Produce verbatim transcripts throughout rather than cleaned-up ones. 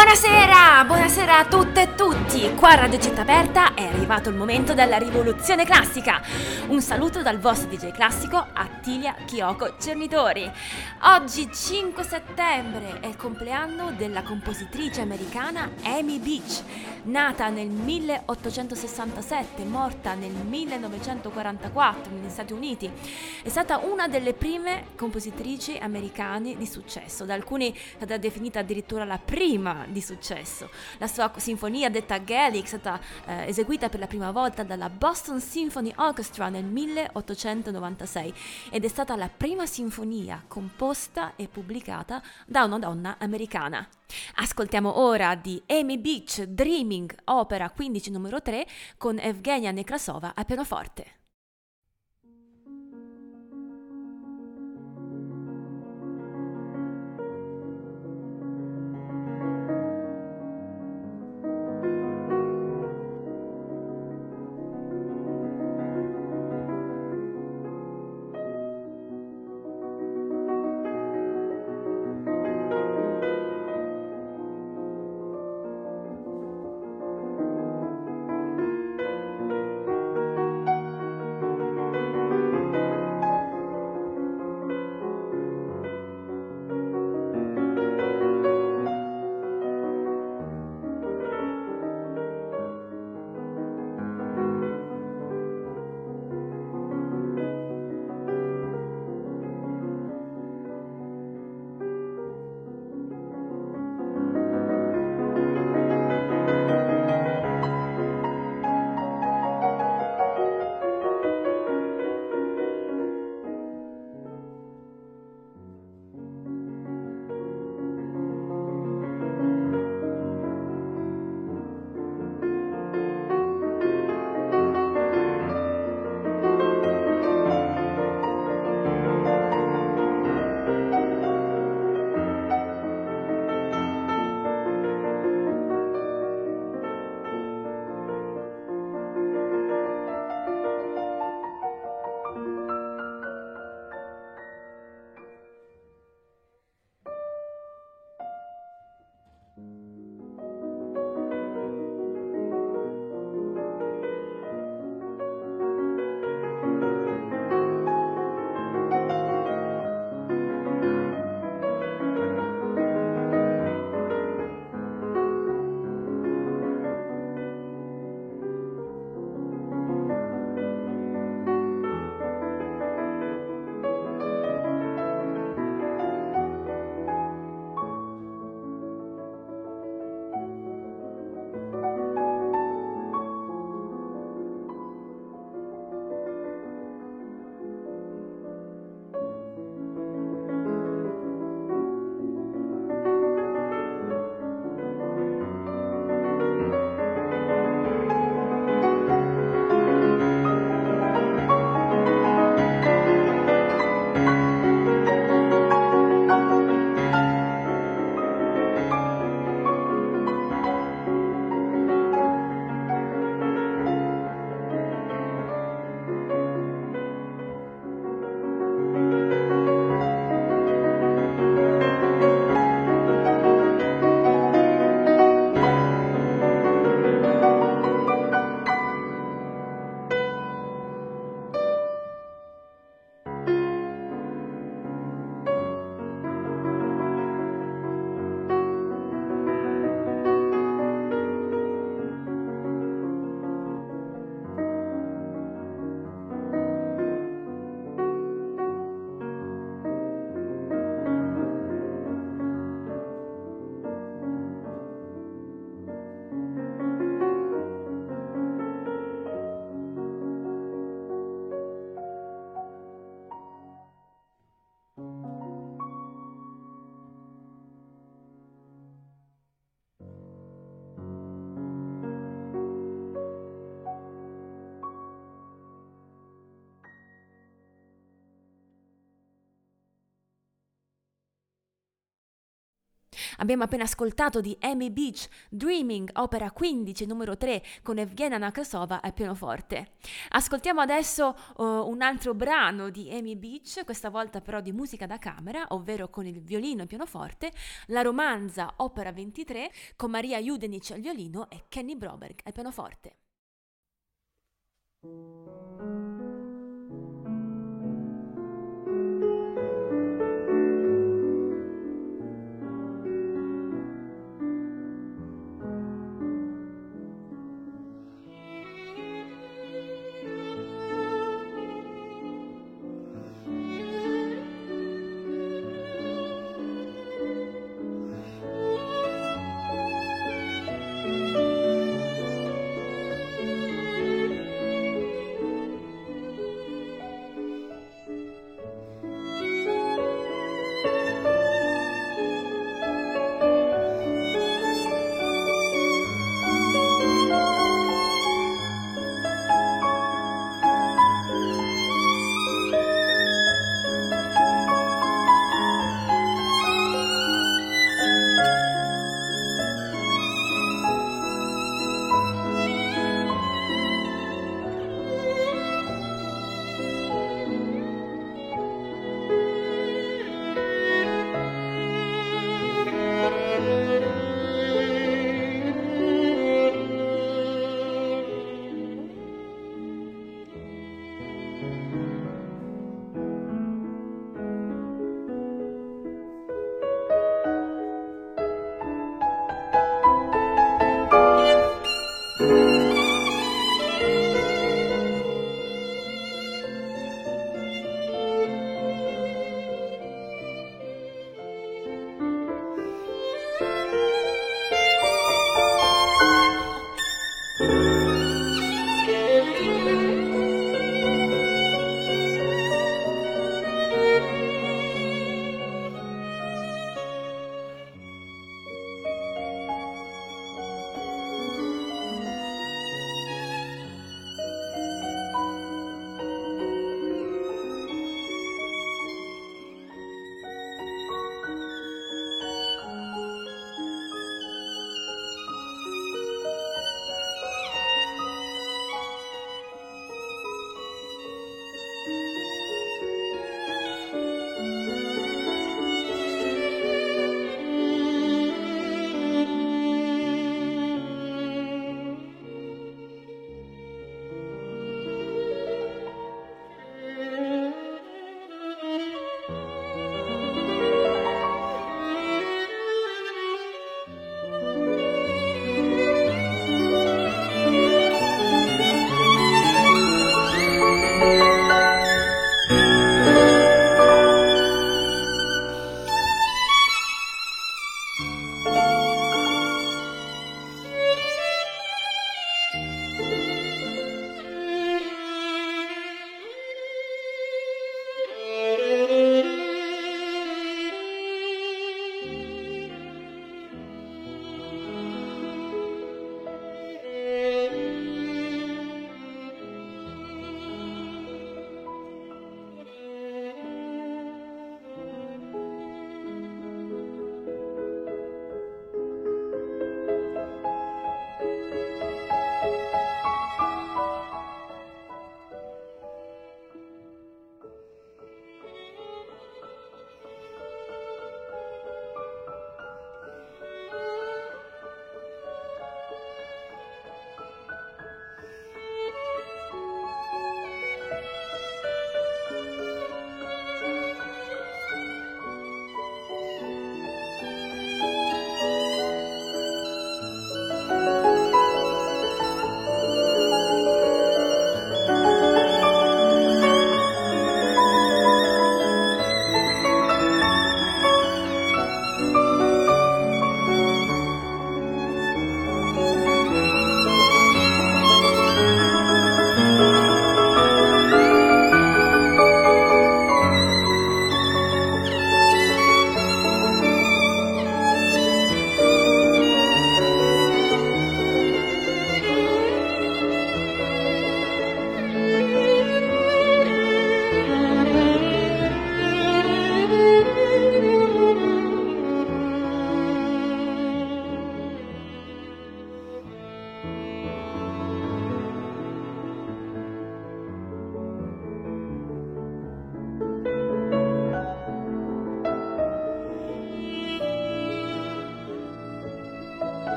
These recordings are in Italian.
Buonasera, buonasera a tutte e tutti. Qua a Radio Città Aperta è arrivato il momento della rivoluzione classica. Un saluto dal vostro D J classico Attilia Chioko Cernitori. Oggi cinque settembre è il compleanno della compositrice americana Amy Beach, nata nel milleottocentosessantasette, morta nel millenovecentoquarantaquattro negli Stati Uniti. È stata una delle prime compositrici americane di successo, da alcuni è stata definita addirittura la prima di successo. La sua sinfonia detta Gaelic è stata eh, eseguita per la prima volta dalla Boston Symphony Orchestra nel milleottocentonovantasei ed è stata la prima sinfonia composta e pubblicata da una donna americana. Ascoltiamo ora di Amy Beach Dreaming, opera quindici numero tre, con Evgenia Nekrasova al pianoforte. Abbiamo appena ascoltato di Amy Beach, Dreaming, opera quindici, numero tre, con Evgenia Nakasova al pianoforte. Ascoltiamo adesso uh, un altro brano di Amy Beach, questa volta però di musica da camera, ovvero con il violino e pianoforte, La romanza, opera ventitré, con Maria Judenic al violino e Kenny Broberg al pianoforte.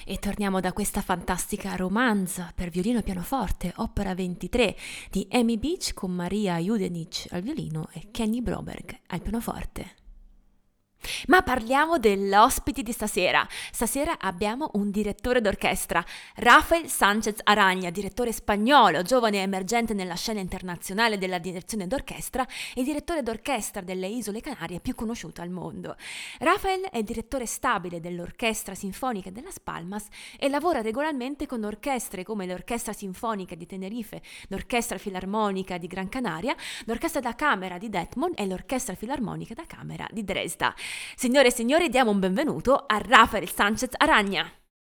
E torniamo da questa fantastica romanza per violino e pianoforte, opera ventitré di Amy Beach con Maria Judenich al violino e Kenny Broberg al pianoforte. Ma parliamo dell'ospite di stasera. Stasera abbiamo un direttore d'orchestra, Rafael Sánchez Aranya, direttore spagnolo, giovane e emergente nella scena internazionale della direzione d'orchestra e direttore d'orchestra delle Isole Canarie più conosciuto al mondo. Rafael è direttore stabile dell'Orchestra Sinfonica de Las Palmas e lavora regolarmente con orchestre come l'Orchestra Sinfonica di Tenerife, l'Orchestra Filarmonica di Gran Canaria, l'Orchestra da Camera di Detmold e l'Orchestra Filarmonica da Camera di Dresda. Signore e signori, diamo un benvenuto a Rafael Sánchez Aranya.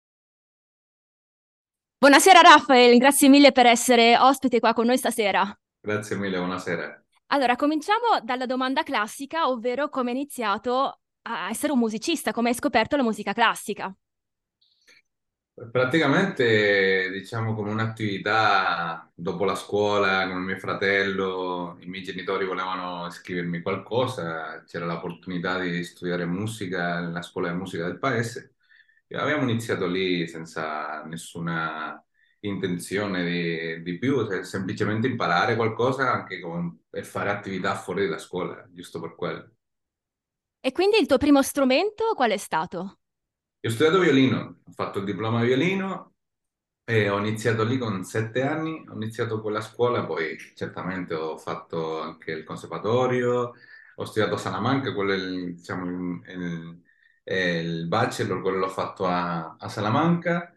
Buonasera Rafael, grazie mille per essere ospite qua con noi stasera. Grazie mille, buonasera. Allora, cominciamo dalla domanda classica, ovvero come hai iniziato a essere un musicista, come hai scoperto la musica classica. Praticamente, diciamo, come un'attività dopo la scuola con mio fratello, i miei genitori volevano iscrivermi qualcosa, c'era l'opportunità di studiare musica nella scuola di musica del paese e avevamo iniziato lì senza nessuna intenzione di, di più, se- semplicemente imparare qualcosa anche con- per fare attività fuori dalla scuola, giusto per quello. E quindi il tuo primo strumento qual è stato? Io ho studiato violino, ho fatto il diploma di violino. E ho iniziato lì con sette anni, ho iniziato quella scuola, poi certamente ho fatto anche il conservatorio, ho studiato a Salamanca, quello è il, diciamo, il, il- è il bachelor, quello l'ho fatto a, a Salamanca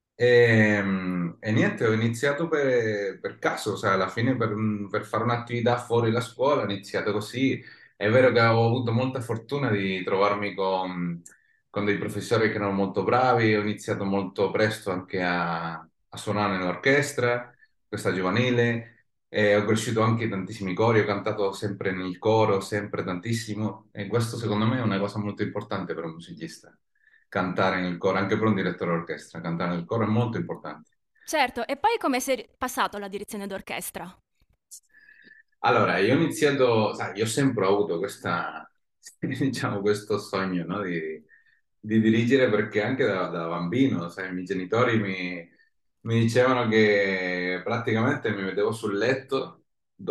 e, e niente, ho iniziato per, per caso, sai, alla fine per, per fare un'attività fuori la scuola, ho iniziato così. È vero che ho avuto molta fortuna di trovarmi con, con dei professori che erano molto bravi, ho iniziato molto presto anche a, a suonare nell'orchestra, questa giovanile, e ho cresciuto anche in tantissimi cori, ho cantato sempre nel coro, sempre tantissimo, e questo secondo me è una cosa molto importante per un musicista, cantare nel coro, anche per un direttore d'orchestra, cantare nel coro è molto importante. Certo, e poi come sei passato alla direzione d'orchestra? Allora, io ho iniziato, sai, io ho sempre avuto questa, diciamo, questo sogno, no, di, di dirigere perché anche da, da bambino, sai, i miei genitori mi, mi dicevano che praticamente mi mettevo sul letto,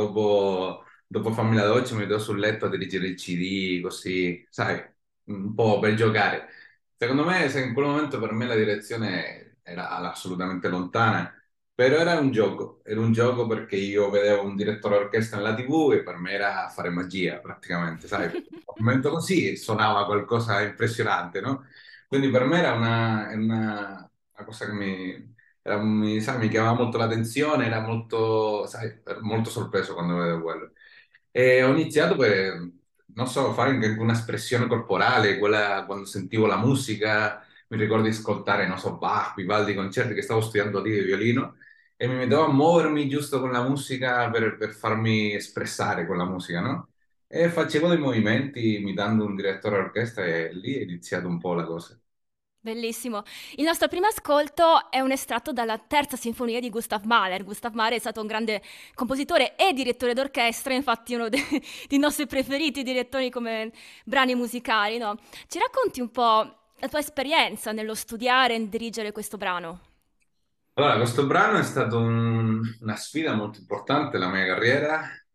dopo, dopo farmi la doccia mi mettevo sul letto a dirigere il C D, così, sai, un po' per giocare. Secondo me, se in quel momento per me la direzione era assolutamente lontana, però era un gioco, era un gioco perché io vedevo un direttore orchestra nella T V e per me era fare magia praticamente, sai? Un momento così suonava qualcosa di impressionante, no? Quindi per me era una, era una- una cosa che mi, era- mi, sai, mi chiamava molto l'attenzione, era molto, sai, ero molto sorpreso quando vedevo quello. E ho iniziato per, non so, fare anche una espressione corporale, quella quando sentivo la musica, mi ricordo di ascoltare, non so, Bach, Vivaldi, concerti che stavo studiando lì di violino e mi mettevo a muovermi giusto con la musica per, per farmi espressare con la musica, no? E facevo dei movimenti imitando un direttore d'orchestra e lì è iniziato un po' la cosa. Bellissimo. Il nostro primo ascolto è un estratto dalla terza sinfonia di Gustav Mahler. Gustav Mahler è stato un grande compositore e direttore d'orchestra, infatti uno dei, dei nostri preferiti direttori come brani musicali, no? Ci racconti un po' la tua esperienza nello studiare e dirigere questo brano? Allora, questo brano è stato un- una sfida molto importante nella mia carriera, è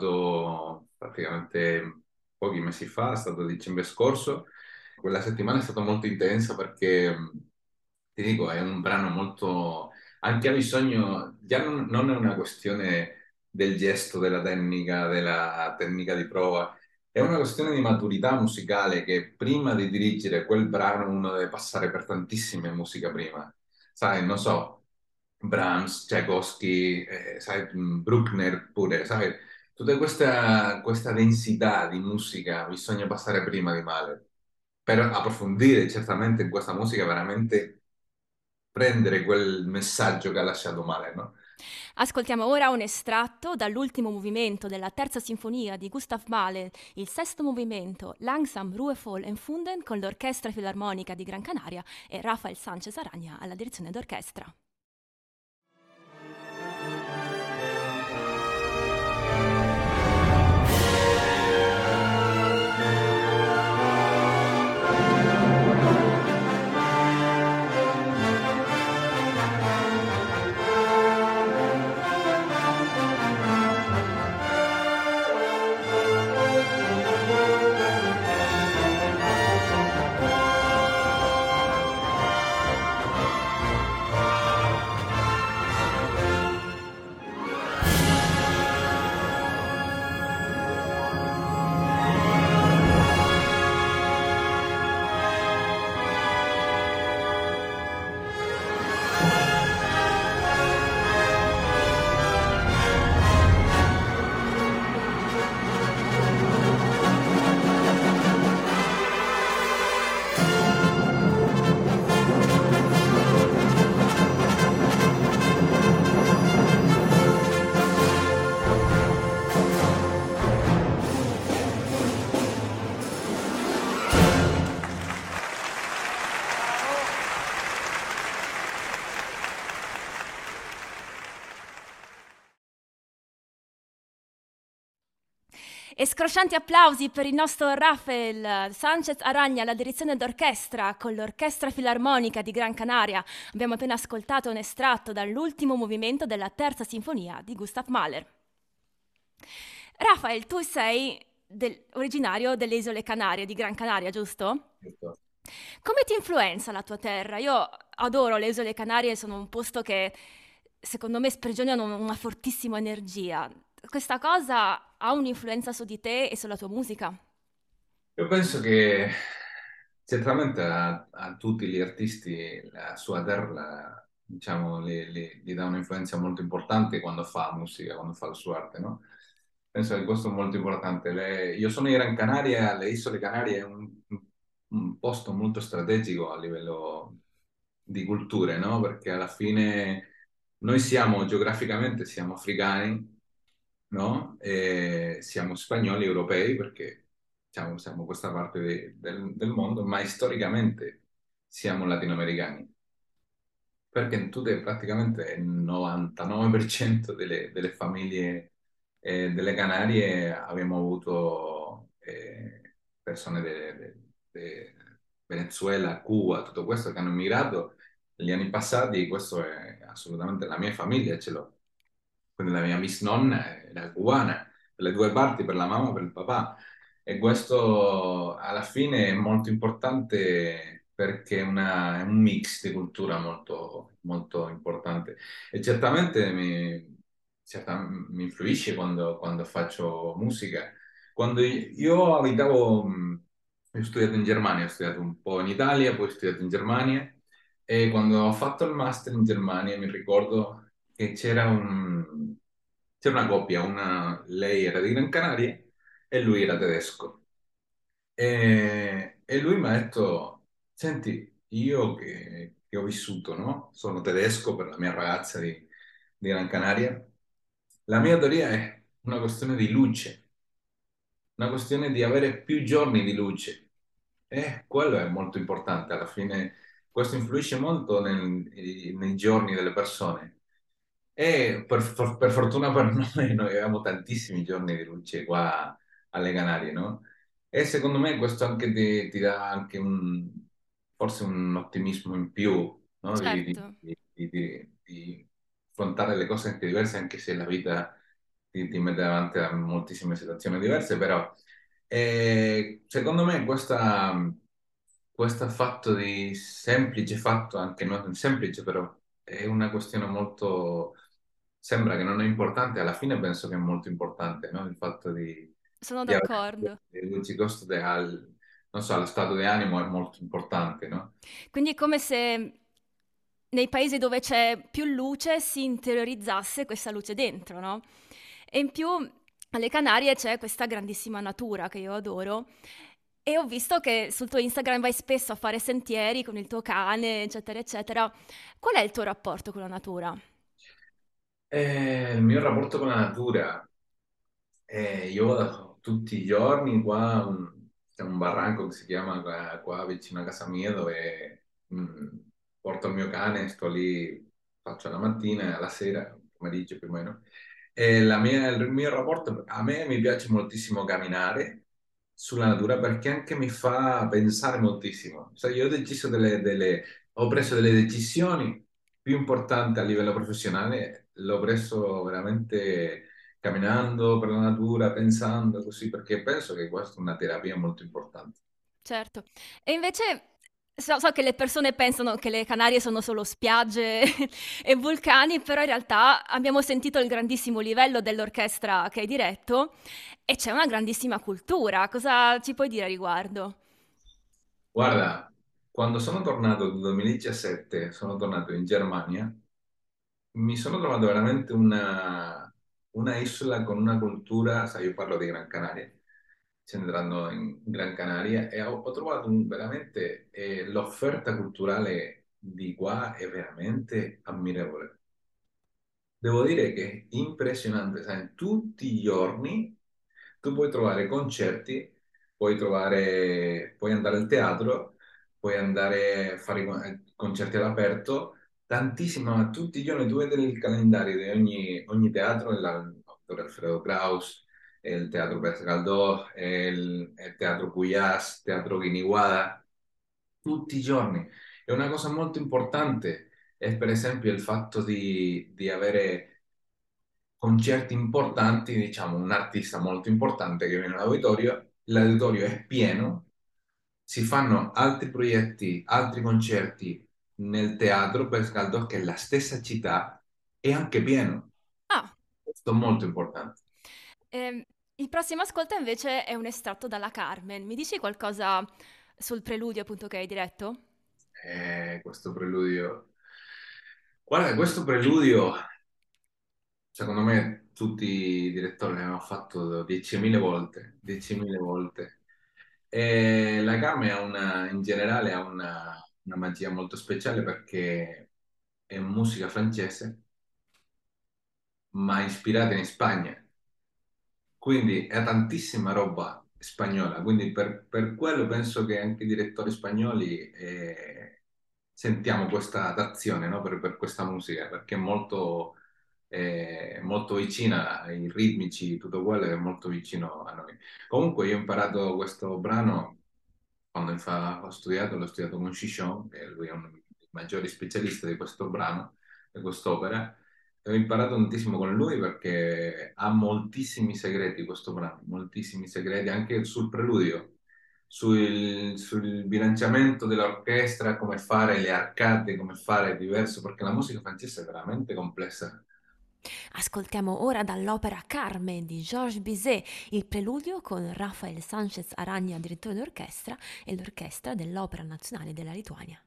stato praticamente pochi mesi fa, è stato dicembre scorso. Quella settimana è stata molto intensa perché, mh, ti dico, è un brano molto... anche ha bisogno, già non, non è una questione del gesto, della tecnica, della tecnica di prova, è una questione di maturità musicale che prima di dirigere quel brano uno deve passare per tantissime musiche prima. Sai, non so. Brahms, Tchaikovsky, eh, sai, mh, Bruckner pure, sai, tutta questa, questa densità di musica bisogna passare prima di male, per approfondire certamente in questa musica, veramente prendere quel messaggio che ha lasciato male, no? Ascoltiamo ora un estratto dall'ultimo movimento della terza sinfonia di Gustav Mahler, il sesto movimento, Langsam, Ruhevoll Empfunden, con l'Orchestra Filarmonica di Gran Canaria e Rafael Sánchez Aranya alla direzione d'orchestra. E scroscianti applausi per il nostro Rafael Sanchez Aragna alla direzione d'orchestra con l'Orchestra Filarmonica di Gran Canaria. Abbiamo appena ascoltato un estratto dall'ultimo movimento della Terza Sinfonia di Gustav Mahler. Rafael, tu sei del- originario delle Isole Canarie, di Gran Canaria, giusto? Come ti influenza la tua terra? Io adoro le Isole Canarie, sono un posto che secondo me sprigionano una fortissima energia. Questa cosa ha un'influenza su di te e sulla tua musica? Io penso che certamente a, a tutti gli artisti la sua terra, diciamo, gli, gli- gli dà un'influenza molto importante quando fa musica, quando fa la sua arte, no? Penso che questo è molto importante. Le- io sono in Gran Canaria, le Isole Canarie è un, un posto molto strategico a livello di culture, no? Perché alla fine noi siamo geograficamente siamo africani, no? E siamo spagnoli europei perché diciamo, siamo questa parte de- del, del mondo, ma storicamente siamo latinoamericani. Perché tutte, praticamente il novantanove per cento delle, delle famiglie eh, delle Canarie abbiamo avuto eh, persone di Venezuela, Cuba, tutto questo che hanno emigrato negli anni passati. Questo è assolutamente la mia famiglia, ce l'ho. Quindi la mia bisnonna era cubana, per le due parti, per la mamma e per il papà. E questo alla fine è molto importante perché è, una- è un mix di cultura molto, molto importante. E certamente mi, certa- mi influisce quando, quando faccio musica. Quando io, io abitavo, mh, ho studiato in Germania, ho studiato un po' in Italia, poi ho studiato in Germania. E quando ho fatto il master in Germania mi ricordo che c'era un, c'era una coppia, una- lei era di Gran Canaria e lui era tedesco. E, e lui mi ha detto, senti, io che, che ho vissuto, no? Sono tedesco per la mia ragazza di, di Gran Canaria. La mia teoria è una questione di luce, una questione di avere più giorni di luce. E quello è molto importante. Alla fine questo influisce molto nel- nei giorni delle persone. E per, for- per fortuna per noi, noi avevamo tantissimi giorni di luce qua alle Canarie, no? E secondo me questo anche ti, ti dà anche un, forse un ottimismo in più, no? Di, Certo. di- di- di- di- di affrontare le cose anche diverse, anche se la vita ti, ti mette davanti a moltissime situazioni diverse, però eh, secondo me questa, questo fatto di semplice fatto, anche non semplice, però è una questione molto sembra che non è importante, alla fine penso che è molto importante, no? Il fatto di, Sono di avere d'accordo. dei luci costo de- al, non so, allo stato di animo è molto importante, no? Quindi è come se nei paesi dove c'è più luce si interiorizzasse questa luce dentro, no? E in più alle Canarie c'è questa grandissima natura che io adoro e ho visto che sul tuo Instagram vai spesso a fare sentieri con il tuo cane, eccetera, eccetera. Qual è il tuo rapporto con la natura? Eh, il mio rapporto con la natura, eh, io vado tutti i giorni qua, un- c'è un barranco che si chiama qua, qua vicino a casa mia dove mm, porto il mio cane, sto lì, faccio la mattina e alla sera, pomeriggio più o meno. E la mia- il mio rapporto, a me mi piace moltissimo camminare sulla natura perché anche mi fa pensare moltissimo. Sai, io ho deciso delle, delle- ho preso delle decisioni più importanti a livello professionale, l'ho preso veramente camminando per la natura, pensando così, perché penso che questa è una terapia molto importante. Certo. E invece so, so che le persone pensano che le Canarie sono solo spiagge e vulcani, però in realtà abbiamo sentito il grandissimo livello dell'orchestra che hai diretto e c'è una grandissima cultura. Cosa ci puoi dire a riguardo? Guarda, quando sono tornato nel duemiladiciassette, sono tornato in Germania, mi sono trovato veramente una, una isola con una cultura, sai, io parlo di Gran Canaria, centrando in Gran Canaria, e ho, ho trovato un- veramente eh, l'offerta culturale di qua è veramente ammirevole. Devo dire che è impressionante, sai, tutti i giorni tu puoi trovare concerti, puoi trovare, puoi andare al teatro, puoi andare a fare con- eh, concerti all'aperto, tantissimo, ma tutti i giorni tu vedi il calendario di ogni, ogni teatro, l'autore Alfredo Kraus, el Teatro Pez Galdós, il, il Teatro Cuyàs, Teatro Guiniguada, tutti i giorni. E una cosa molto importante è per esempio il fatto di, di avere concerti importanti, diciamo un artista molto importante che viene all'auditorio, l'auditorio è pieno, si fanno altri proietti, altri concerti nel Teatro Pez Galdós, che è la stessa città, è anche pieno. Ah, Questo è molto importante. ehm, il prossimo ascolto invece è un estratto dalla Carmen. Mi dici qualcosa sul preludio appunto che hai diretto? Eh, questo preludio. Guarda, questo preludio, secondo me, tutti i direttori l'hanno fatto diecimila volte, diecimila volte. E la Carme ha una, in generale ha una, una magia molto speciale perché è musica francese, ma ispirata in Spagna. Quindi è tantissima roba spagnola, quindi per, per quello penso che anche i direttori spagnoli eh, sentiamo questa attrazione, no? per, per questa musica, perché è molto, eh, molto vicina ai ritmici, tutto quello è molto vicino a noi. Comunque io ho imparato questo brano quando fa- ho studiato, l'ho studiato con Chichon, che lui è uno dei maggiori specialisti di questo brano, di quest'opera, e ho imparato tantissimo con lui perché ha moltissimi segreti questo brano, moltissimi segreti anche sul preludio, sul, sul bilanciamento dell'orchestra, come fare le arcate, come fare diverso, perché la musica francese è veramente complessa. Ascoltiamo ora dall'opera Carmen di Georges Bizet il preludio con Rafael Sánchez Aragna, direttore d'orchestra, e l'orchestra dell'Opera Nazionale della Lituania.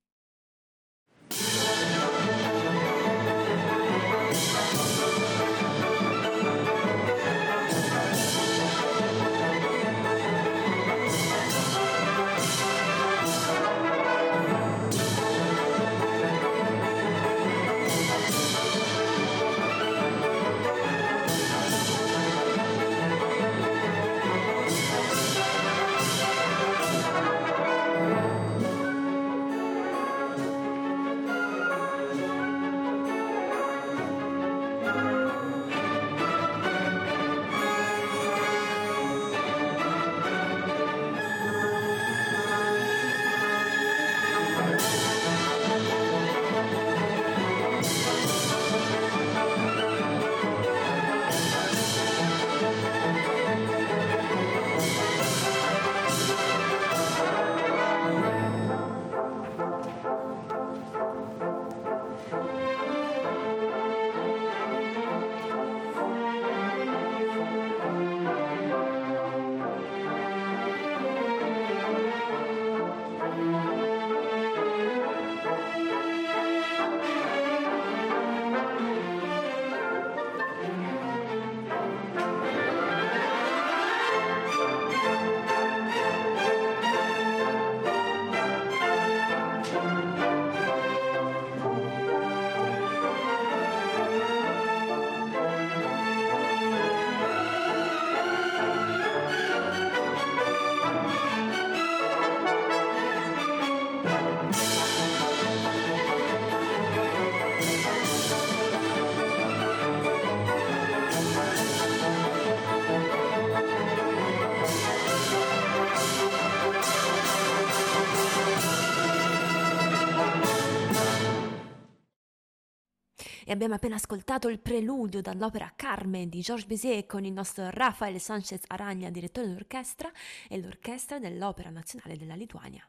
E abbiamo appena ascoltato il preludio dall'opera Carmen di Georges Bizet con il nostro Rafael Sánchez Aragna, direttore d'orchestra, e l'orchestra dell'Opera Nazionale della Lituania.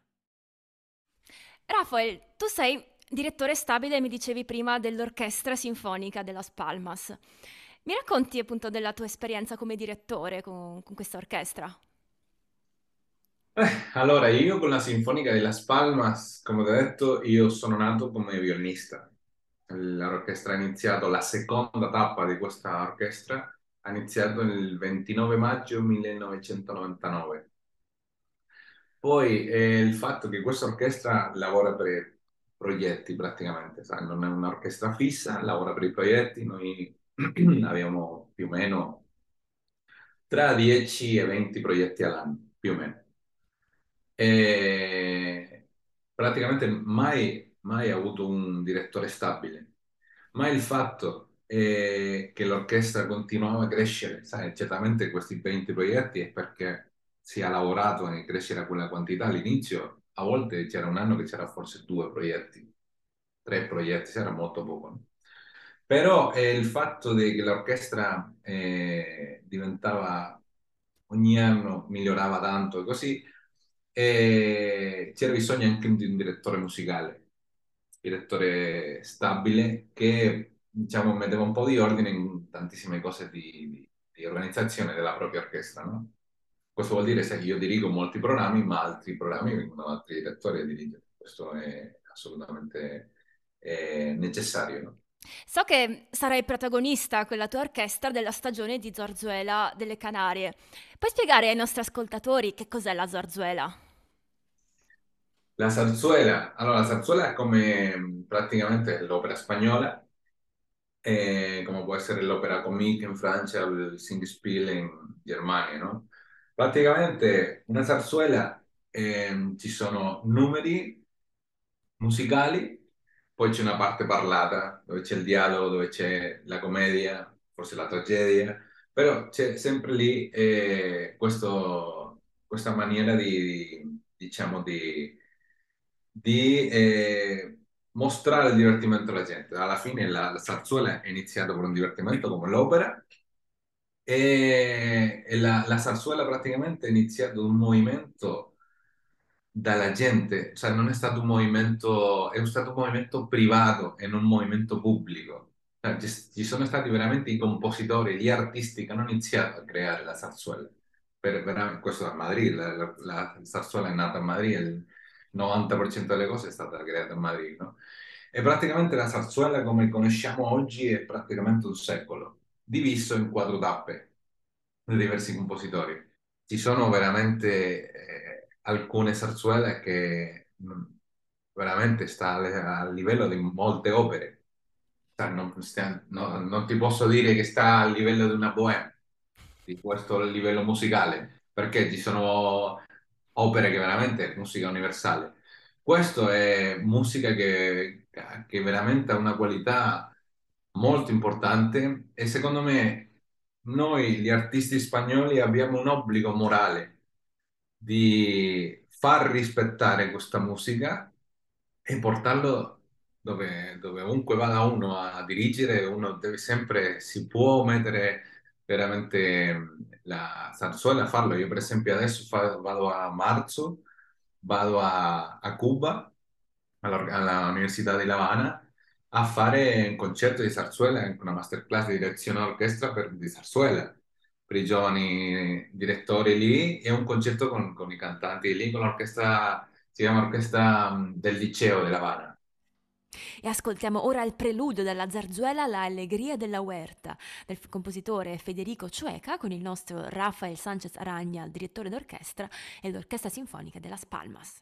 Rafael, tu sei direttore stabile, mi dicevi prima, dell'Orchestra Sinfonica della Palmas. Mi racconti appunto della tua esperienza come direttore con, con questa orchestra? Eh, allora, io con la Sinfonica di Las Palmas, come ti ho detto, io sono nato come violinista. L'orchestra ha iniziato, la seconda tappa di questa orchestra ha iniziato il ventinove maggio millenovecentonovantanove. Poi eh, il fatto che questa orchestra lavora per progetti praticamente, sai, non è un'orchestra fissa, lavora per i progetti, noi abbiamo più o meno tra dieci e venti progetti all'anno, più o meno. E praticamente mai, mai avuto un direttore stabile. Ma il fatto e che l'orchestra continuava a crescere. Sai, certamente questi venti proietti è perché si è lavorato nel crescere a quella quantità. All'inizio, a volte c'era un anno che c'era forse due proietti, tre proietti, era molto poco, no? Però eh, il fatto di che l'orchestra eh, diventava ogni anno migliorava tanto e così, e c'era bisogno anche di un direttore musicale, direttore stabile che diciamo metteva un po' di ordine in tantissime cose di, di- di organizzazione della propria orchestra, no? Questo vuol dire che io dirigo molti programmi, ma altri programmi vengono da altri direttori a dirigere. Questo è assolutamente eh, necessario, no? So che sarai protagonista con la tua orchestra della stagione di Zarzuela delle Canarie. Puoi spiegare ai nostri ascoltatori che cos'è la zarzuela? La zarzuela, allora la zarzuela è come mh, praticamente l'opera spagnola, eh, come può essere l'opera comique in Francia o il Singspiel in Germania, no? Praticamente una zarzuela ehm, ci sono numeri musicali, poi c'è una parte parlata dove c'è il dialogo, dove c'è la commedia, forse la tragedia, però c'è sempre lì eh, questo- questa maniera di, diciamo, di, di, eh, mostrare il divertimento alla gente. Alla fine la, la zarzuela è iniziata con un divertimento come l'opera e, e la, la zarzuela praticamente è iniziato un movimento dalla gente, cioè non è stato un movimento, è stato un movimento privato e non un movimento pubblico. Cioè, ci, ci sono stati veramente i compositori, gli artisti che hanno iniziato a creare la zarzuela. Per, veramente- questo a Madrid, la, la- la zarzuela è nata a Madrid, il novanta per cento delle cose è stata creata a Madrid, no? E praticamente la zarzuela come conosciamo oggi è praticamente un secolo, diviso in quattro tappe di diversi compositori. Ci sono veramente eh, alcune zarzuele che mh, veramente sta al, al livello di molte opere. Cioè, non, stia- no- non ti posso dire che sta al livello di una bohème, di questo livello musicale, perché ci sono opere che veramente è musica universale. Questo è musica che, che veramente ha una qualità molto importante e secondo me noi, gli artisti spagnoli, abbiamo un obbligo morale di far rispettare questa musica e portarlo dove, dove ovunque vada uno a dirigere, uno deve sempre, si può mettere veramente mh, la zarzuela a farlo. Io per esempio adesso fa- vado a marzo, vado a, a Cuba, alla, alla Università di La Habana, a fare un concerto di zarzuela, anche una masterclass di direzione d'orchestra per, di zarzuela per i giovani direttori lì e un concerto con, con i cantanti lì, con l'orchestra, si chiama Orchestra mh, del Liceo della Habana. E ascoltiamo ora il preludio della zarzuela La Allegria della Huerta del f- compositore Federico Chueca con il nostro Rafael Sánchez Aragna, direttore d'orchestra, e l'Orchestra Sinfonica de Las Palmas.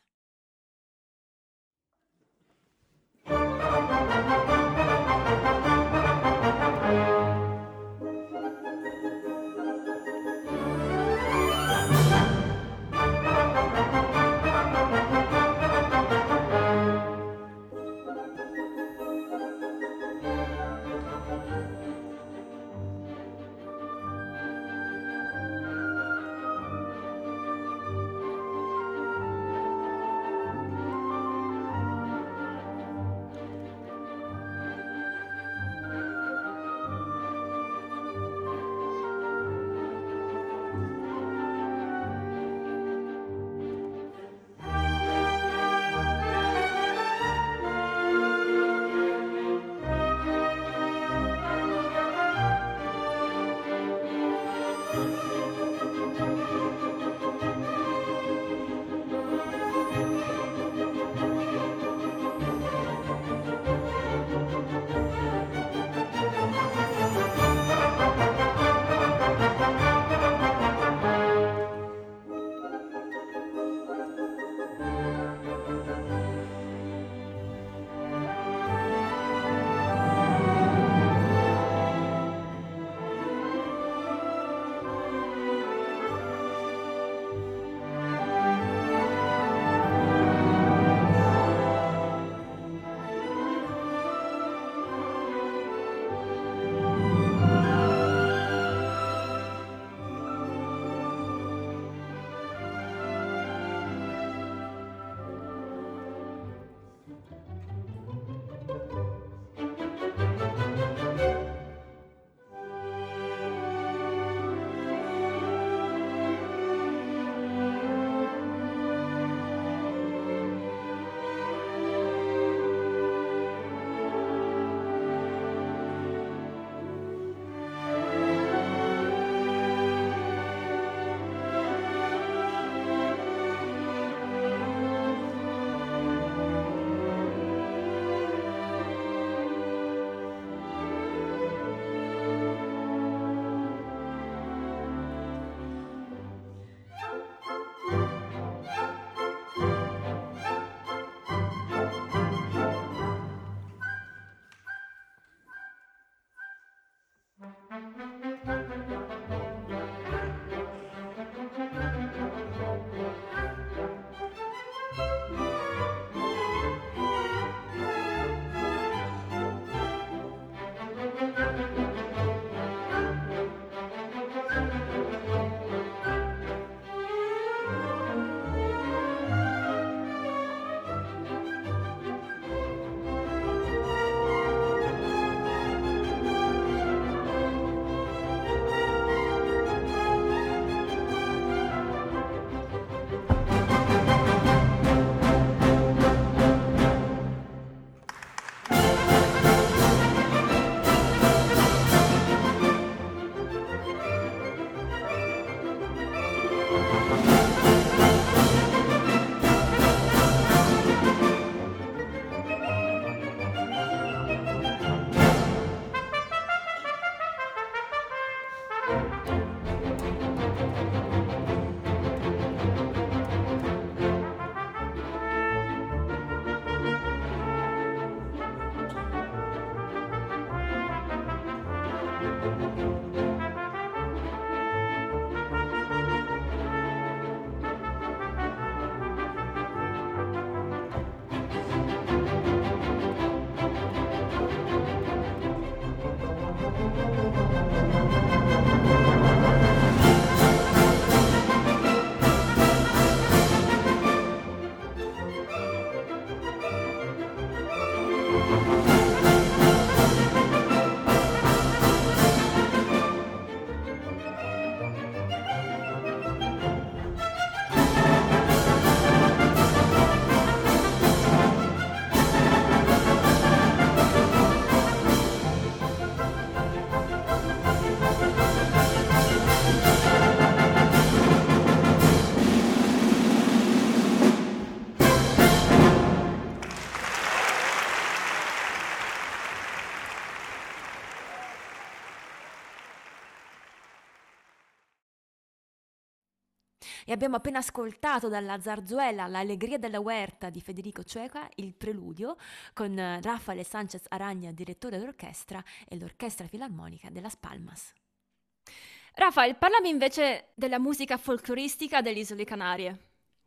abbiamo appena ascoltato dalla zarzuela L'Allegria della Huerta di Federico Chueca il preludio con eh, Rafael Sánchez Aragna, direttore d'orchestra, e l'Orchestra Filarmonica de Las Palmas. Rafael, parlami invece della musica folcloristica delle Isole Canarie.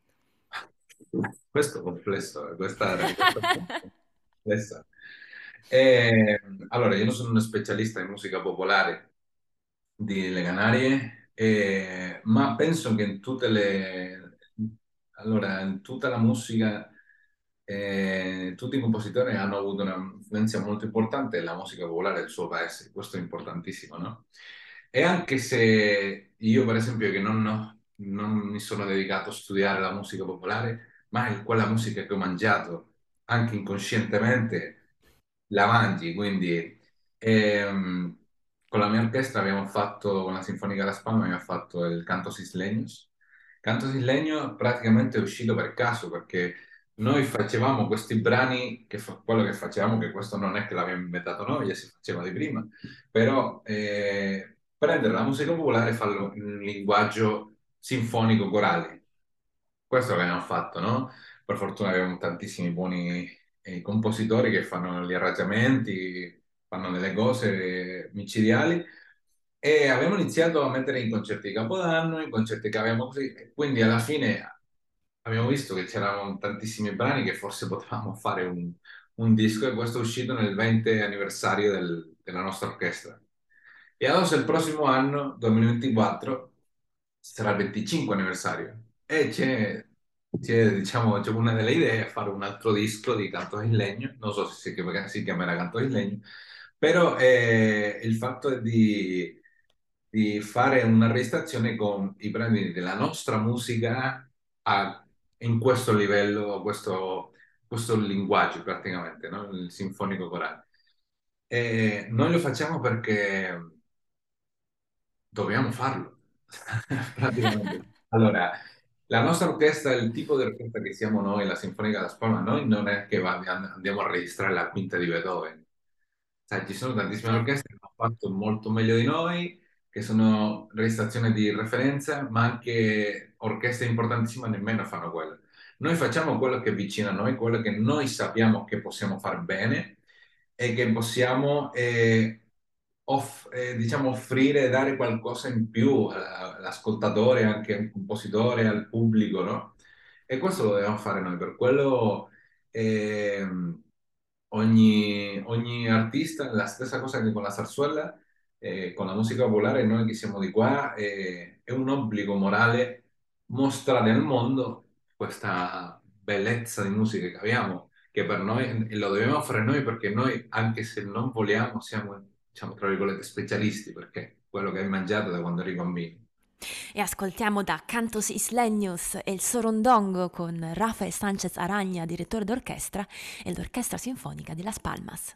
Questo è complesso, eh, questa è complessa. Eh, allora, io non sono uno specialista in musica popolare delle Canarie, eh, ma penso che in tutte le, allora, in tutta la musica, eh, tutti i compositori hanno avuto una influenza molto importante nella musica popolare del suo paese, questo è importantissimo, no? E anche se io, per esempio, che non, non mi sono dedicato a studiare la musica popolare, ma è quella musica che ho mangiato, anche inconscientemente, la mangi, quindi ehm, con la mia orchestra abbiamo fatto, con la Sinfonica La Spalma, abbiamo fatto il Cantos Isleños. Cantos Isleños praticamente è uscito per caso, perché noi facevamo questi brani, che fa- quello che facevamo, che questo non è che l'abbiamo inventato noi, già si faceva di prima, però eh, prendere la musica popolare e farlo in un linguaggio sinfonico corale. Questo che abbiamo fatto, no? Per fortuna abbiamo tantissimi buoni eh, compositori che fanno gli arrangiamenti, fanno delle cose micidiali e abbiamo iniziato a mettere in concerti di Capodanno, in concerti che avevamo così, e quindi alla fine abbiamo visto che c'erano tantissimi brani che forse potevamo fare un, un disco e questo è uscito nel venti anniversario del- della nostra orchestra. E adesso il prossimo anno, duemilaventiquattro, sarà il venticinque anniversario e c'è, c'è, diciamo, c'è una delle idee è fare un altro disco di Canto in Legno, non so se si, chiama- si chiamerà Canto in Legno, però eh, il fatto è di, di fare una registrazione con i brani della nostra musica a- in questo livello, questo, questo linguaggio praticamente, no? Il sinfonico corale. E noi lo facciamo perché dobbiamo farlo, praticamente. Allora, la nostra orchestra, il tipo di orchestra che siamo noi, la Sinfonica da Spalma, noi non è che va- andiamo a registrare la quinta di Beethoven. Sai, ci sono tantissime Certo. orchestre che hanno fatto molto meglio di noi, che sono registrazioni di referenza, ma anche orchestre importantissime nemmeno fanno quello. Noi facciamo quello che è vicino a noi, quello che noi sappiamo che possiamo fare bene e che possiamo eh, off- eh, diciamo, offrire e dare qualcosa in più alla- all'ascoltatore, anche al compositore, al pubblico, no? E questo lo dobbiamo fare noi, per quello ehm, ogni, ogni artista, la stessa cosa che con la zarzuela, eh, con la musica popolare, noi che siamo di qua, eh, è un obbligo morale mostrare al mondo questa bellezza di musica che abbiamo, che per noi, e lo dobbiamo fare noi perché noi, anche se non vogliamo, siamo, diciamo, tra virgolette, specialisti, perché quello che hai mangiato da quando eri bambino. E ascoltiamo da Cantos Isleños e il Sorondongo con Rafael Sánchez Aragna, direttore d'orchestra, e l'Orchestra Sinfonica di Las Palmas.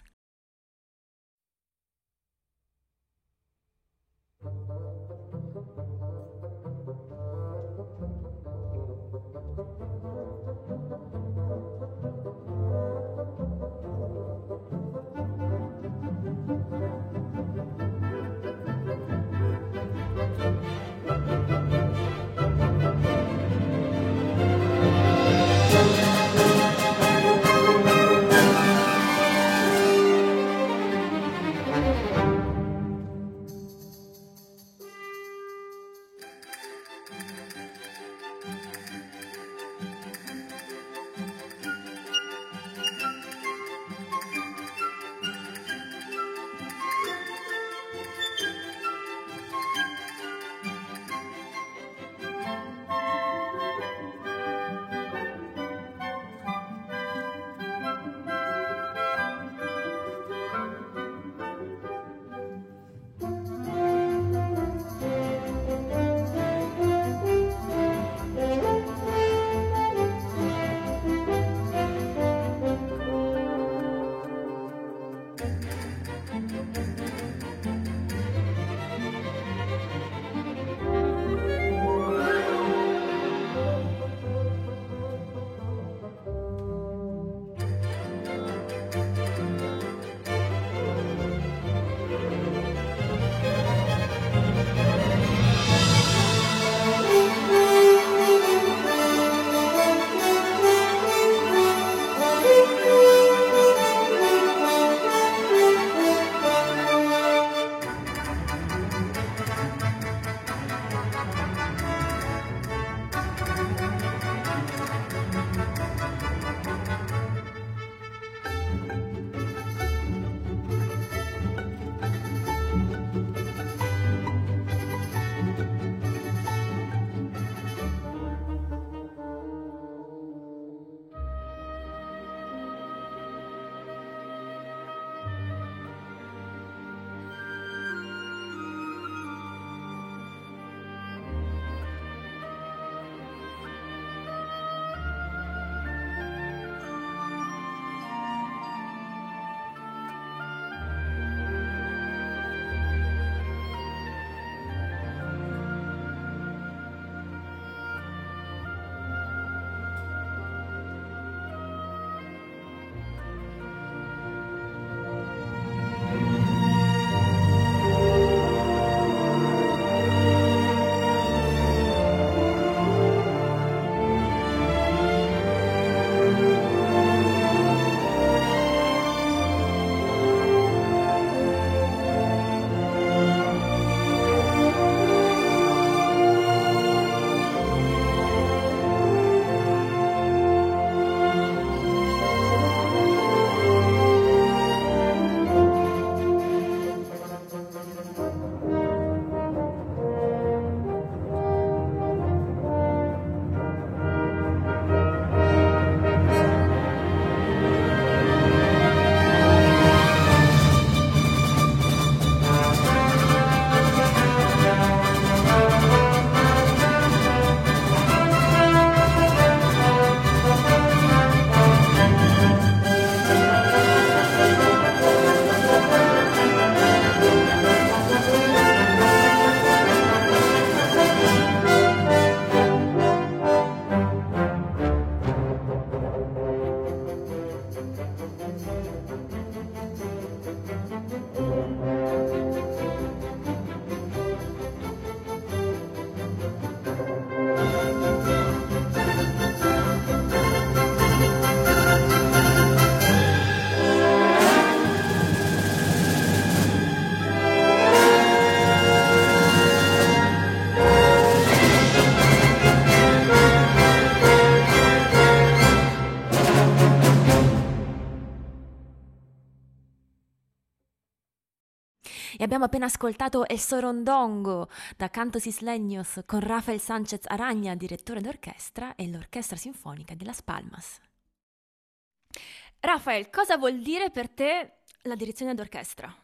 abbiamo appena ascoltato El Sorondongo da Cantos Isleños con Rafael Sánchez Aragna, direttore d'orchestra, e l'Orchestra Sinfonica di Las Palmas. Rafael, cosa vuol dire per te la direzione d'orchestra?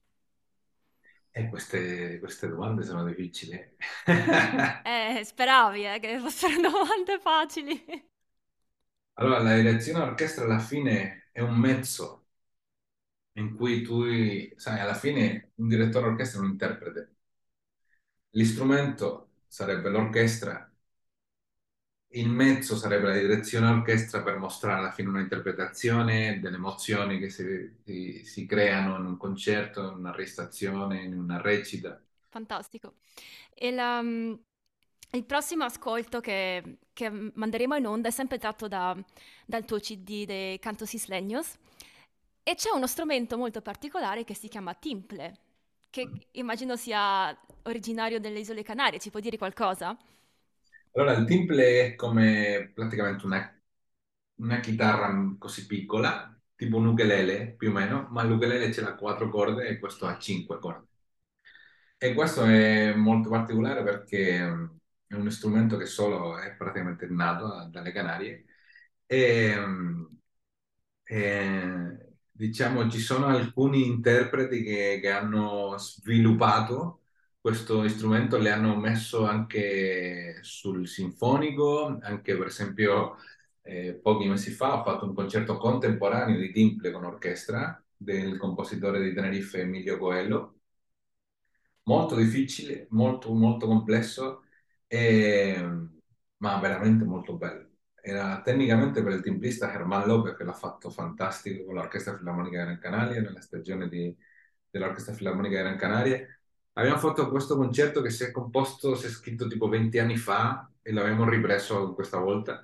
E queste, queste domande sono difficili. Eh, speravi, eh, che fossero domande facili. Allora, la direzione d'orchestra alla fine è un mezzo in cui tu, sai, alla fine un direttore d'orchestra è un interprete. L'istrumento sarebbe l'orchestra, il mezzo sarebbe la direzione d'orchestra per mostrare alla fine un'interpretazione delle emozioni che si, si- si creano in un concerto, in una recitazione, in una recita. Fantastico. E la, mm, il prossimo ascolto che, che manderemo in onda è sempre tratto da- dal tuo C D dei Cantos Isleños e c'è uno strumento molto particolare che si chiama timple, che immagino sia originario delle Isole Canarie. Ci puoi dire qualcosa? Allora, il timple è come praticamente una, una chitarra così piccola, tipo un ukulele più o meno, ma l'ukulele ce l'ha quattro corde e questo ha cinque corde. E questo è molto particolare perché mh, è uno strumento che solo è praticamente nato dalle Canarie e, mh, e, diciamo ci sono alcuni interpreti che, che hanno sviluppato questo strumento, le hanno messo anche sul sinfonico, anche per esempio eh, pochi mesi fa ho fatto un concerto contemporaneo di timple con orchestra del compositore di Tenerife Emilio Coelho, molto difficile, molto, molto complesso, e- ma veramente molto bello. Era tecnicamente per il timbrista Germán López che l'ha fatto fantastico con l'Orchestra Filarmonica di Gran Canaria, nella stagione di- dell'Orchestra Filarmonica di Gran Canaria. Abbiamo fatto questo concerto che si è composto, si è scritto tipo venti anni fa e l'abbiamo ripreso questa volta.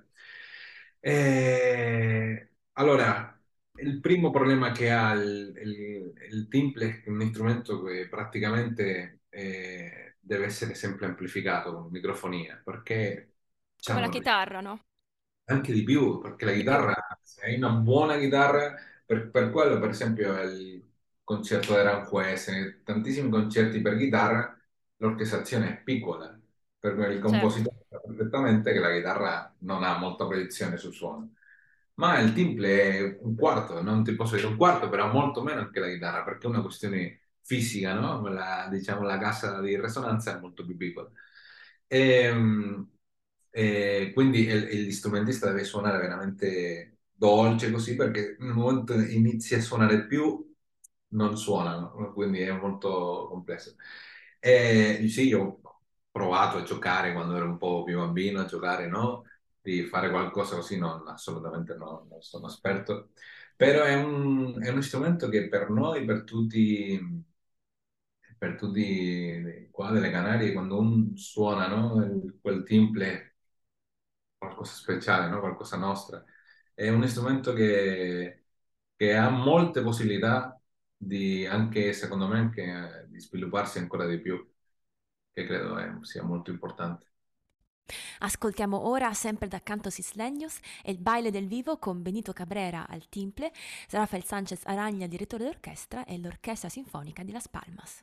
E... Allora, il primo problema che ha il, il, il timple è un strumento che praticamente eh, deve essere sempre amplificato con microfonia, perché Come la diciamo, chitarra, no? anche di più, perché la Di più. chitarra, se hai una buona chitarra, per, per quello per esempio è il concerto di Aranjuez, tantissimi concerti per chitarra, l'orchestrazione è piccola, per cui il Certo. compositore sa perfettamente che la chitarra non ha molta proiezione sul suono. Ma il timple è un quarto, non ti posso dire un quarto, però molto meno anche la chitarra, perché è una questione fisica, no? La, diciamo, la cassa di risonanza è molto più piccola. E, e quindi il, il strumentista deve suonare veramente dolce così, perché nel momento che inizi a suonare più, non suonano, quindi è molto complesso. E sì, io ho provato a giocare quando ero un po' più bambino, a giocare, no? Di fare qualcosa così, non, assolutamente no, non sono esperto, però è un, è uno strumento che per noi, per tutti, per tutti qua delle Canarie, quando uno suona, no, il- quel timple, qualcosa speciale, no? Qualcosa nostra, è un strumento che, che ha molte possibilità di, anche secondo me, anche, eh, di svilupparsi ancora di più, che credo eh, sia molto importante. Ascoltiamo ora, sempre da Cantos Isleños, El baile del vivo con Benito Cabrera al timple, Rafael Sánchez Aragna, direttore d'orchestra, e l'Orchestra Sinfonica di Las Palmas.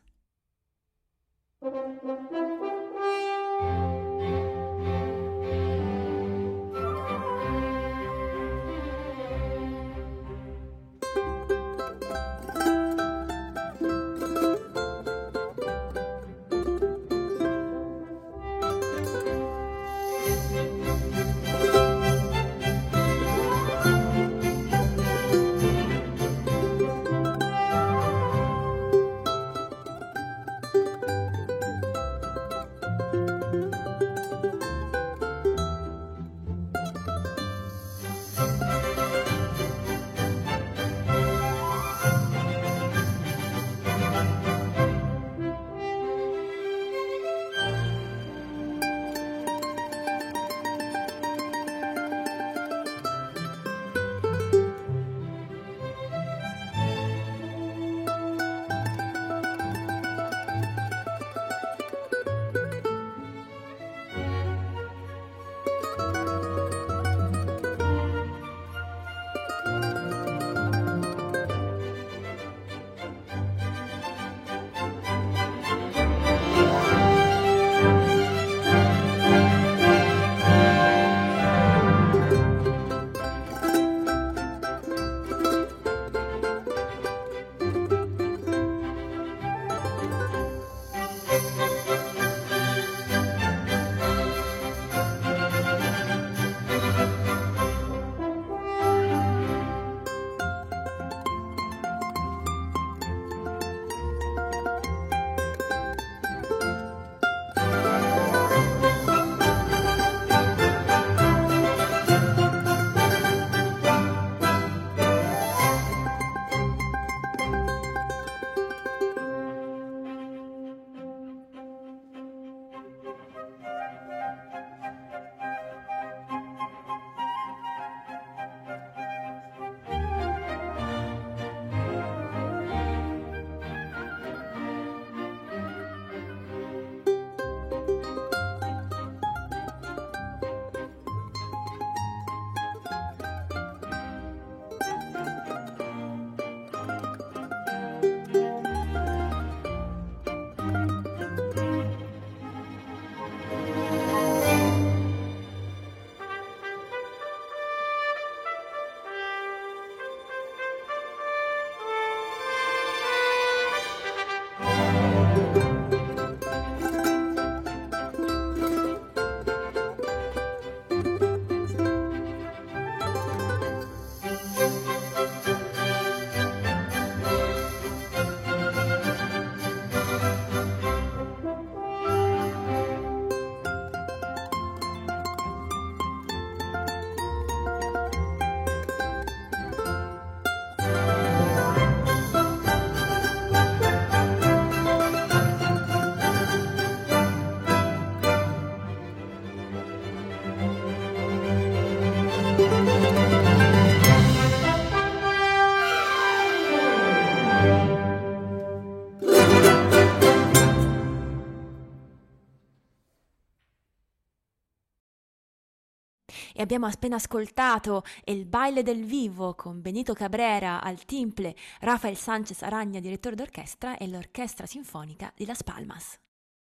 E abbiamo appena ascoltato Il baile del vivo con Benito Cabrera al timple, Rafael Sánchez Aragna direttore d'orchestra e l'Orchestra Sinfonica di Las Palmas.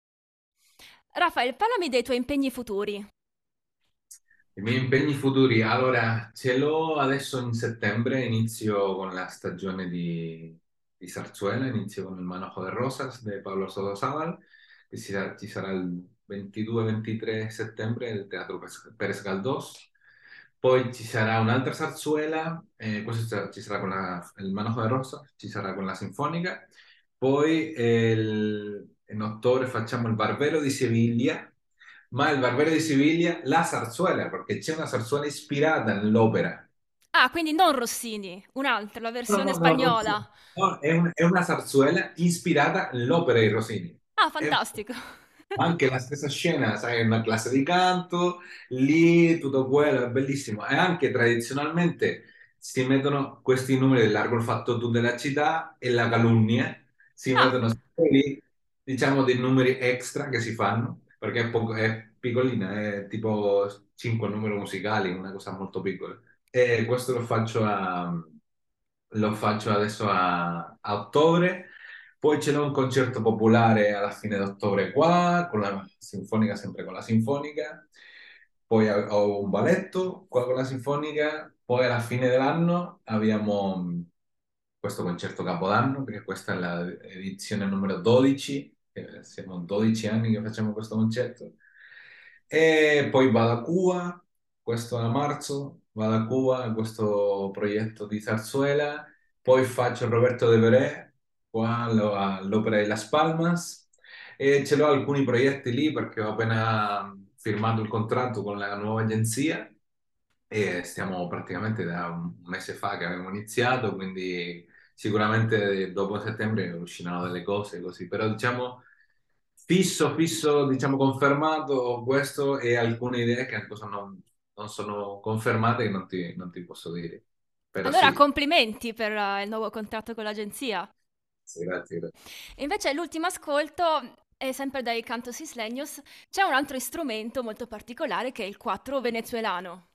Rafael, parlami dei tuoi impegni futuri. I miei impegni futuri, allora ce l'ho adesso in settembre, inizio con la stagione di, di zarzuela, inizio con il Manojo de Rosas di Pablo Soto Sábal, che ci sarà, ci sarà il ventidue ventitré settembre al Teatro Pes- Pérez Galdós. Poi ci sarà un'altra zarzuela, eh, questo sarà- ci sarà con la- il Manojo de Rosas, ci sarà con la Sinfonica. Poi eh, il- in ottobre facciamo il Barbero di Siviglia, ma il Barbero di Siviglia, la zarzuela, perché c'è una zarzuela ispirata nell'opera. Ah, quindi non Rossini, un'altra, la No, versione no, no, non c'è. spagnola. No, è, un- è una zarzuela ispirata nell'opera di Rossini. Ah, È fantastico. anche la stessa scena, sai, una classe di canto, lì tutto quello è bellissimo. E anche tradizionalmente si mettono questi numeri, largo il fatto tu della città e la calunnia, si Ah, mettono sempre lì, diciamo, dei numeri extra che si fanno, perché è, poco- è piccolina, è tipo cinque numeri musicali, una cosa molto piccola. E questo lo faccio, a- lo faccio adesso a, a ottobre. Poi ce n'è un concerto popolare alla fine d'ottobre qua, con la sinfonica, sempre con la sinfonica. Poi ho ho un balletto qua con la sinfonica. Poi alla fine dell'anno abbiamo mh, questo concerto Capodanno, perché questa è l'edizione numero dodici. eh, Siamo dodici anni che facciamo questo concerto. E poi vado a Cuba, questo a marzo, vado a Cuba a questo progetto di zarzuela. Poi faccio il Roberto de Veré qua allo- all'Opera di Las Palmas e ce l'ho alcuni progetti lì perché ho appena firmato il contratto con la nuova agenzia e stiamo praticamente da un mese fa che abbiamo iniziato, quindi sicuramente dopo settembre usciranno delle cose così, però diciamo fisso, fisso, diciamo confermato questo e alcune idee che ancora non, non sono confermate che non ti, non ti posso dire, però allora sì, complimenti per eh, il nuovo contratto con l'agenzia. sì, grazie. Grazie. E invece l'ultimo ascolto è sempre dai Cantos Isleños. C'è un altro strumento molto particolare che è il quattro venezuelano.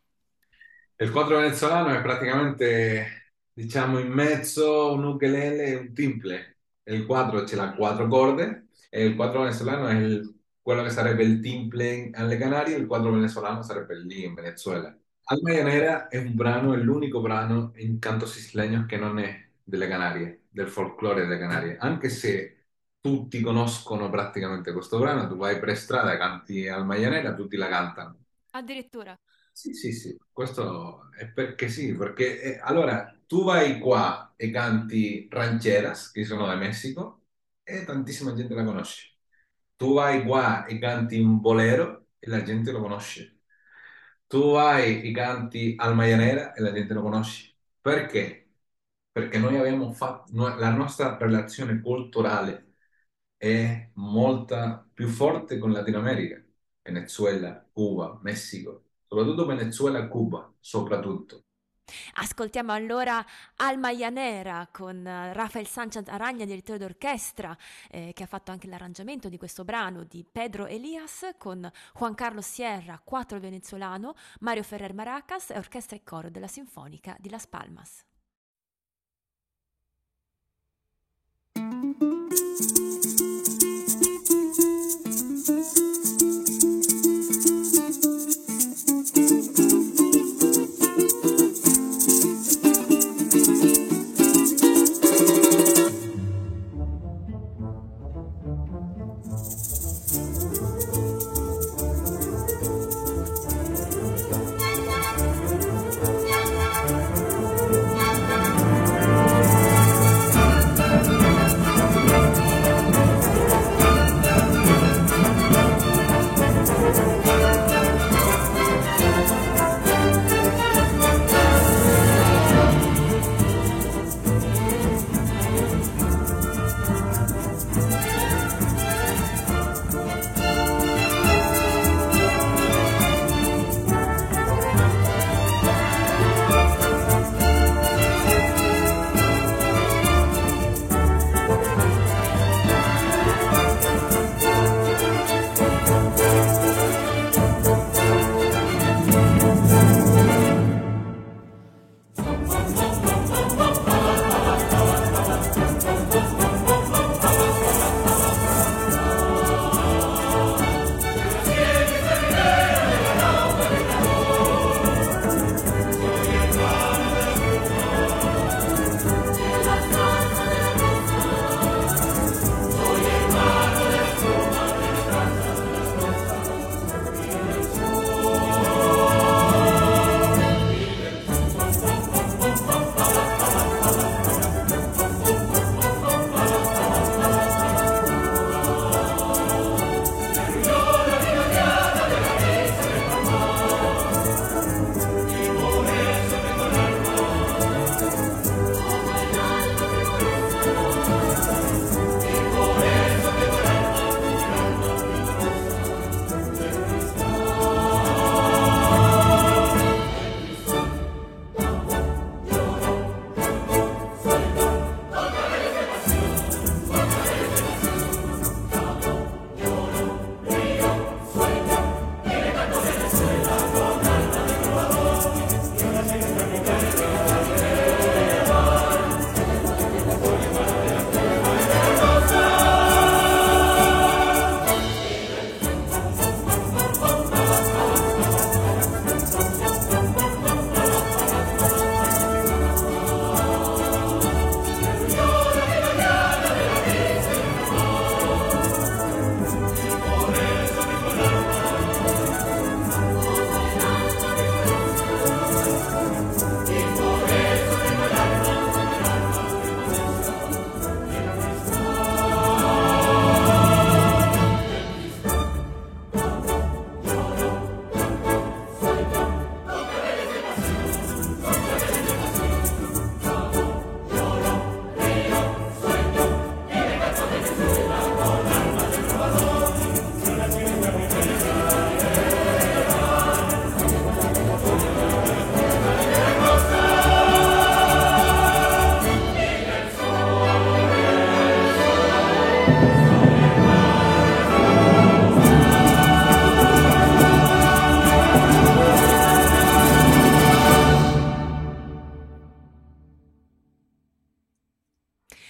Il quadro venezuelano è praticamente, diciamo, in mezzo un ukulele e un timple. Il quadro ce l'ha quattro corde e il quadro venezuelano è il- quello che sarebbe il timple alle Canarie, il quadro venezuelano sarebbe lì in Venezuela. Alma Llanera è un brano, è l'unico brano in canto isleño che non è delle Canarie, del folklore delle Canarie, anche se tutti conoscono praticamente questo brano, tu vai per strada e canti Alma Llanera, tutti la cantano. Addirittura. Sì, sì, sì, questo è perché sì, perché eh, allora tu vai qua e canti rancheras, che sono da Messico, e tantissima gente la conosce. Tu vai qua e canti un bolero e la gente lo conosce. Tu vai e canti Alma Llanera e la gente lo conosce. Perché? Perché noi abbiamo fatto, noi- la nostra relazione culturale è molta più forte con Latino America, Venezuela, Cuba, Messico, soprattutto Venezuela e Cuba, soprattutto. Ascoltiamo allora Alma Llanera con eh, Rafael Sánchez Aragna, direttore d'orchestra, eh, che ha fatto anche l'arrangiamento di questo brano di Pedro Elias con Juan Carlos Sierra, quattro venezuelano, Mario Ferrer Maracas e orchestra e coro della Sinfonica di Las Palmas.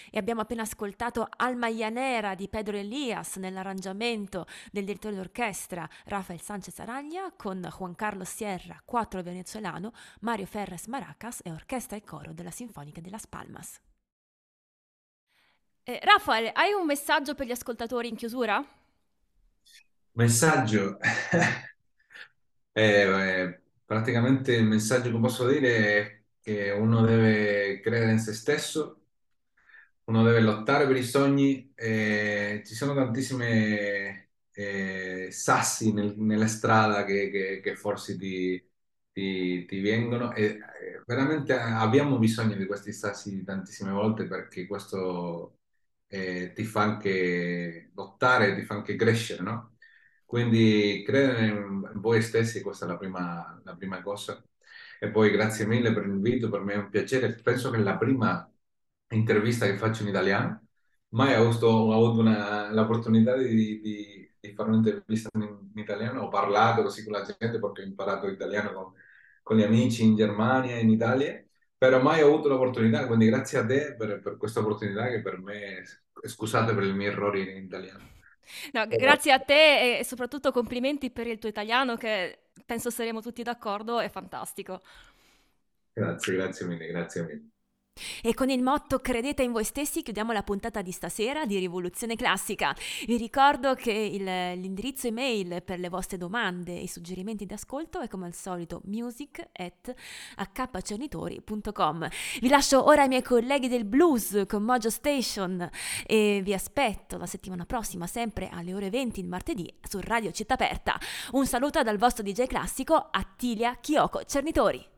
E abbiamo appena ascoltato Alma Llanera di Pedro Elias nell'arrangiamento del direttore d'orchestra Rafael Sanchez Araglia con Juan Carlos Sierra, quattro venezuelano, Mario Ferres maracas e orchestra e coro della Sinfonica de Las Palmas. Eh, Rafael, hai un messaggio per gli ascoltatori in chiusura? Messaggio. Eh, eh, praticamente il messaggio che posso dire è che uno deve credere in se stesso, uno deve lottare per i sogni. Eh, ci sono tantissime eh, sassi nel- nella strada che, che- che forse ti, ti- ti vengono e eh, veramente abbiamo bisogno di questi sassi tantissime volte perché questo eh, ti fa anche lottare, ti fa anche crescere, no? Quindi credere in voi stessi, questa è la prima, la prima cosa. E poi grazie mille per l'invito, per me è un piacere. Penso che è la prima intervista che faccio in italiano. Mai ho avuto, ho avuto una- l'opportunità di, di- di fare un'intervista in, in italiano. Ho parlato così con la gente perché ho imparato italiano con, con gli amici in Germania e in Italia, però mai ho avuto l'opportunità. Quindi grazie a te per, per questa opportunità che per me, scusate per i miei errori in italiano. No, g- grazie a te e soprattutto complimenti per il tuo italiano che penso saremo tutti d'accordo, è fantastico. Grazie, grazie mille, grazie mille. E con il motto credete in voi stessi chiudiamo la puntata di stasera di Rivoluzione Classica. Vi ricordo che il- l'indirizzo email per le vostre domande e suggerimenti di ascolto è come al solito music at a k cernitori punto com. Vi lascio ora ai miei colleghi del blues con Mojo Station e vi aspetto la settimana prossima sempre alle ore venti il martedì su Radio Città Aperta. Un saluto dal vostro D J classico Attilia Chioko Cernitori.